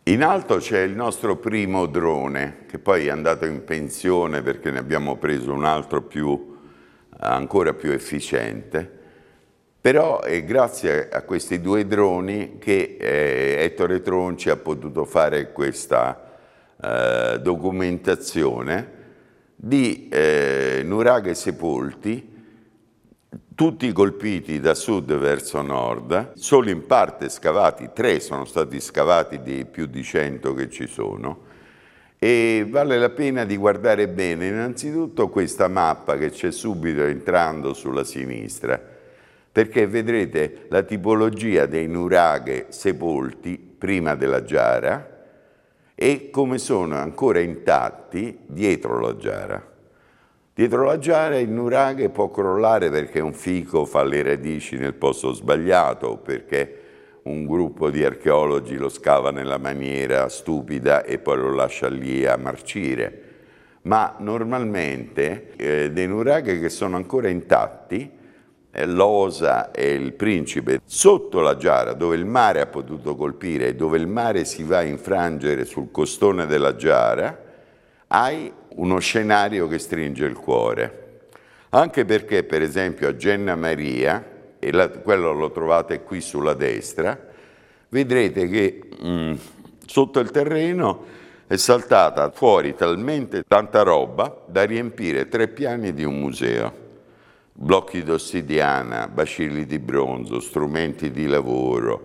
In alto c'è il nostro primo drone, che poi è andato in pensione perché ne abbiamo preso un altro ancora più efficiente. Però è grazie a questi due droni che Ettore Tronci ha potuto fare questa documentazione di nuraghe sepolti, tutti colpiti da sud verso nord, solo in parte scavati, 3 sono stati scavati dei più di 100 che ci sono, e vale la pena di guardare bene innanzitutto questa mappa che c'è subito entrando sulla sinistra, perché vedrete la tipologia dei nuraghe sepolti prima della giara e come sono ancora intatti dietro la giara. Dietro la giara il nuraghe può crollare perché un fico fa le radici nel posto sbagliato, perché un gruppo di archeologi lo scava nella maniera stupida e poi lo lascia lì a marcire. Ma normalmente dei nuraghe che sono ancora intatti, l'Osa e il Principe, sotto la giara dove il mare ha potuto colpire e dove il mare si va a infrangere sul costone della giara, hai uno scenario che stringe il cuore. Anche perché, per esempio, a Genna Maria, e quello lo trovate qui sulla destra, vedrete che sotto il terreno è saltata fuori talmente tanta roba da riempire 3 piani di un museo. Blocchi d'ossidiana, bacilli di bronzo, strumenti di lavoro,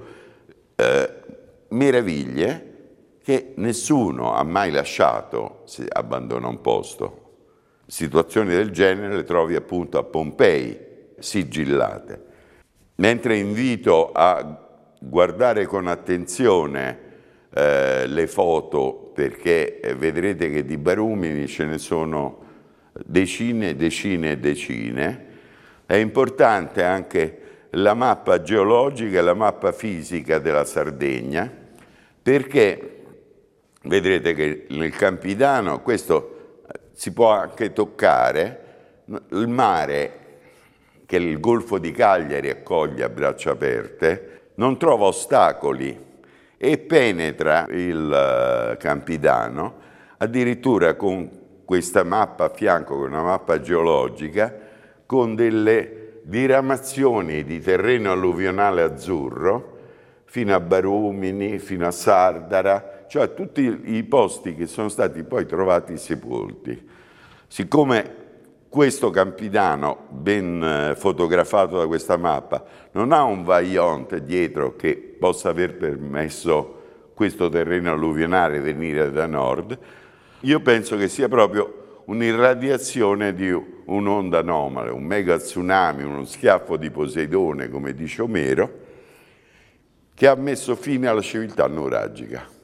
meraviglie che nessuno ha mai lasciato se abbandona un posto. Situazioni del genere le trovi appunto a Pompei, sigillate. Mentre invito a guardare con attenzione le foto, perché vedrete che di barumini ce ne sono decine e decine e decine. È importante anche la mappa geologica e la mappa fisica della Sardegna, perché vedrete che nel Campidano, questo si può anche toccare, il mare, che il Golfo di Cagliari accoglie a braccia aperte, non trova ostacoli e penetra il Campidano, addirittura con questa mappa a fianco, con una mappa geologica, con delle diramazioni di terreno alluvionale azzurro, fino a Barumini, fino a Sardara, cioè tutti i posti che sono stati poi trovati sepolti. Siccome questo Campidano, ben fotografato da questa mappa, non ha un vaillant dietro che possa aver permesso questo terreno alluvionale venire da nord, io penso che sia proprio un'irradiazione di un'onda anomala, un mega tsunami, uno schiaffo di Poseidone, come dice Omero, che ha messo fine alla civiltà nuragica.